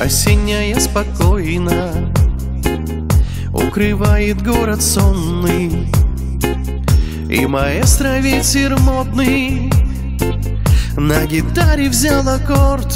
Осенняя спокойно укрывает город сонный, и маэстро ветер модный на гитаре взял аккорд.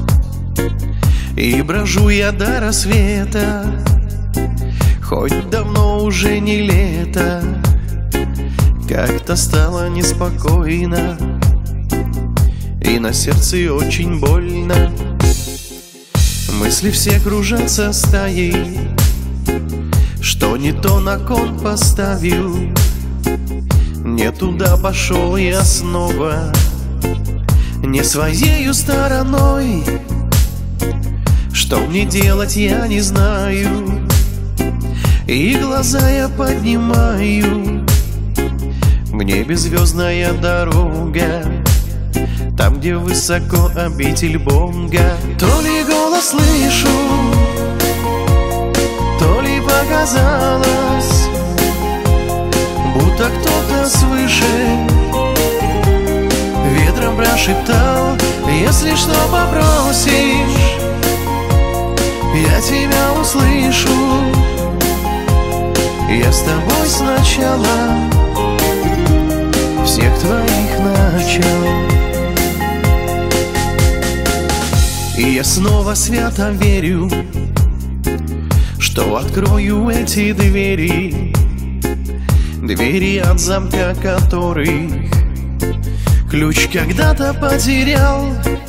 И брожу я до рассвета, хоть давно уже не лето. Как-то стало неспокойно, и на сердце очень больно. Мысли все кружатся стаей, что не то на кон поставил. Не туда пошел я снова, не своею стороной. Что мне делать, я не знаю, и глаза я поднимаю. В небе звездная дорога, там, где высоко обитель Бога. То ли голос слышу, то ли показалось, будто кто-то свыше ветром прошептал: если что попросишь, я тебя услышу. Я с тобой сначала всех твоих начал. И я снова свято верю, что открою эти двери, двери, от замка которых ключ когда-то потерял.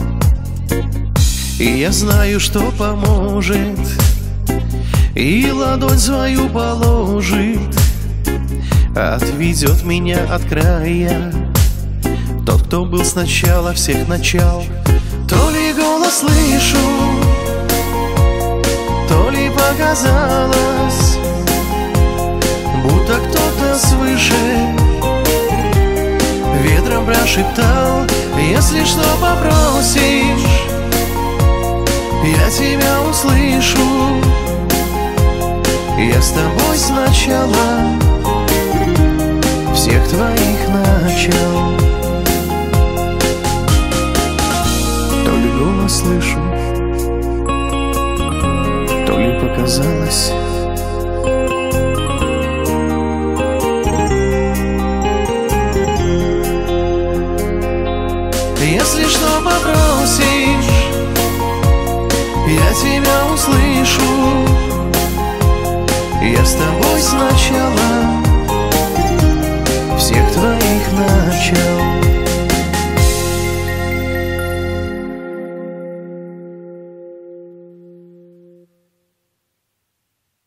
И я знаю, что поможет, и ладонь свою положит, отведет меня от края тот, кто был сначала всех начал. То ли голос слышу, то ли показалось, будто кто-то свыше ветром прошептал: если что попросишь, я тебя услышу. Я с тобой сначала всех твоих начал. То ли голос слышу, то ли показалось. Если что попросишь, я тебя услышу. Я с тобой сначала всех твоих начал.